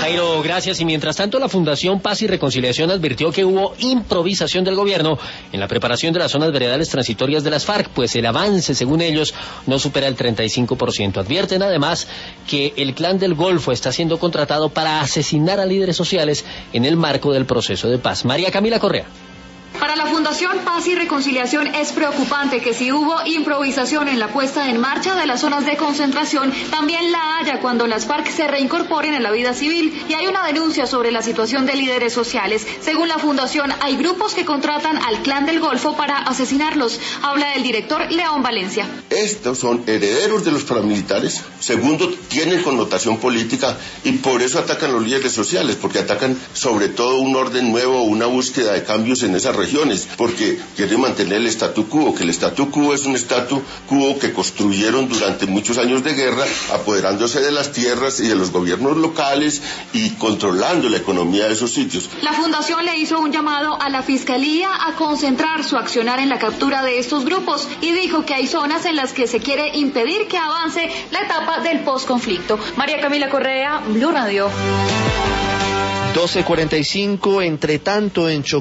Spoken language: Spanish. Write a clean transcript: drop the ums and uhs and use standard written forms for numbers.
Jairo, gracias. Y mientras tanto, la Fundación Paz y Reconciliación advirtió que hubo improvisación del gobierno en la preparación de las zonas veredales transitorias de las FARC, pues el avance, según ellos, no supera el 35%. Advierten además que el Clan del Golfo está siendo contratado para asesinar a líderes sociales en el marco del proceso de paz. María Camila Correa. Para la Fundación Paz y Reconciliación es preocupante que si hubo improvisación en la puesta en marcha de las zonas de concentración, también la haya cuando las FARC se reincorporen en la vida civil. Y hay una denuncia sobre la situación de líderes sociales. Según la Fundación, hay grupos que contratan al Clan del Golfo para asesinarlos. Habla el director León Valencia. Estos son herederos de los paramilitares. Segundo, tienen connotación política y por eso atacan a los líderes sociales, porque atacan sobre todo un orden nuevo, una búsqueda de cambios en esas regiones, porque quieren mantener el statu quo, que el statu quo es un statu quo que construyeron durante muchos años de guerra, apoderándose de las tierras y de los gobiernos locales y controlando la economía de esos sitios. La Fundación le hizo un llamado a la Fiscalía a concentrar su accionar en la captura de estos grupos y dijo que hay zonas en las que se quiere impedir que avance la etapa del posconflicto. María Camila Correa, Blue Radio. 12:45, entre tanto en